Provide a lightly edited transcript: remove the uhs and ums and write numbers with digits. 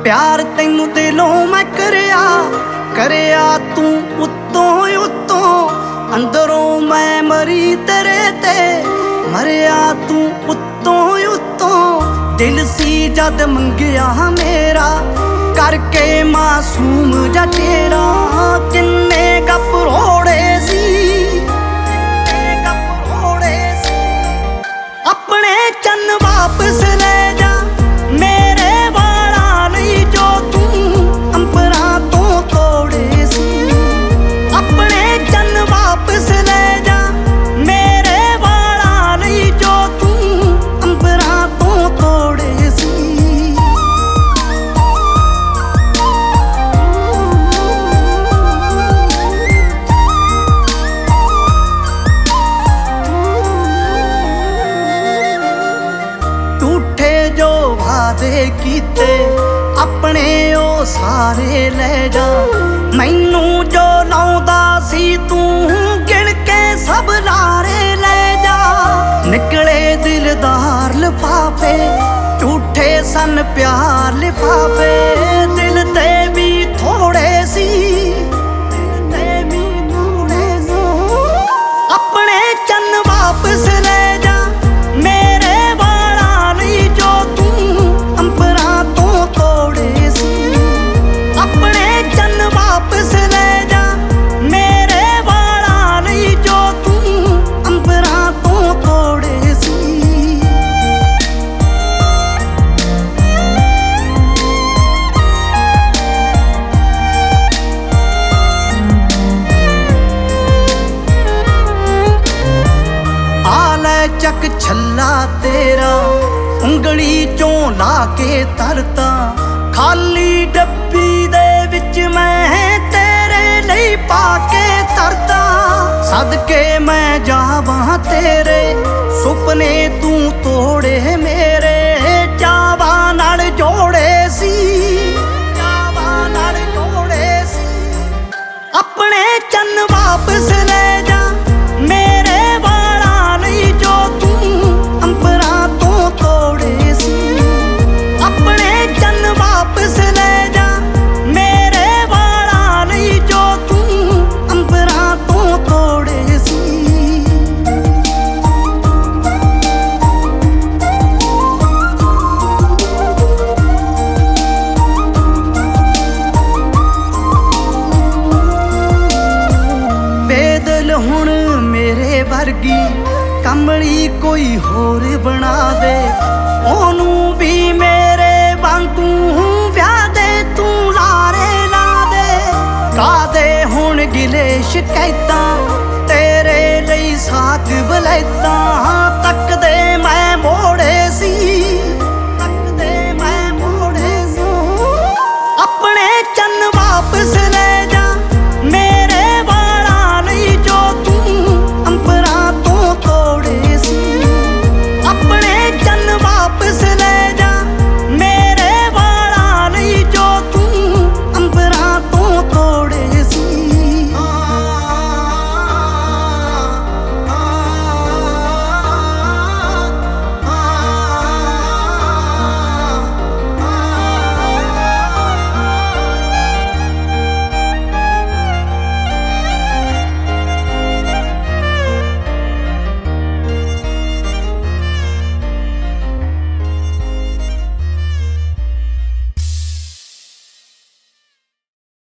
प्यार तैनू दिलों मैं करिया तू उत्तों उत्तों, अंदरों मैं मरी तेरे ते मरिया तू उत्तों उत्तों। दिल सी जद मंगिया मेरा करके मासूम जा तेरा, किन्ने गप रोड़े सी अपने चन्न वापस ले जा मेरे वाला नहीं जो तू अंबरा तो तोड़े सी। अपने चन्न वापस ले जा मेरे वाला नहीं जो तू अंबरा तो तोड़े सी। जो वादे कीते अपने ओ सारे ले जा, मैनू जो लाउंदा सी तू गिण के सब लारे ले जा। निकले दिलदार लिफाफे झूठे सन प्यार लिफाफे, दिल ते भी थोड़े सी अपने चन्न वापस ले जा मेरे वाला नहीं जो तू अंबरा तो तोड़े सी। अपने चन्न वापस ले जा मेरे वाला नहीं जो तू अंबरा तो तोड़े सी। चक छल्ला तेरा उंगली चों ला के तरता, खाली डब्बी दे विच मैं तेरे लिए पाके तरता। सदके मैं जावां तेरे सुपने तू तोड़े मेरे, चावा नाल जोड़े सी अपने चन्न वापस ले जा मेरे वाला नहीं जो तू अंबरा तो तोड़े सी। अपने चन्न वापस ले जा मेरे वाला नहीं जो तू अंबरा तो तोड़े सी। बेदल हुण मेरे वर्गी कमली कोई होर बना दे, ओनू भी मेरे वांगू व्याह दे तू लारे ला दे। कादे हुण गिले शिकायतां तेरे लिए साथ वलैतां तक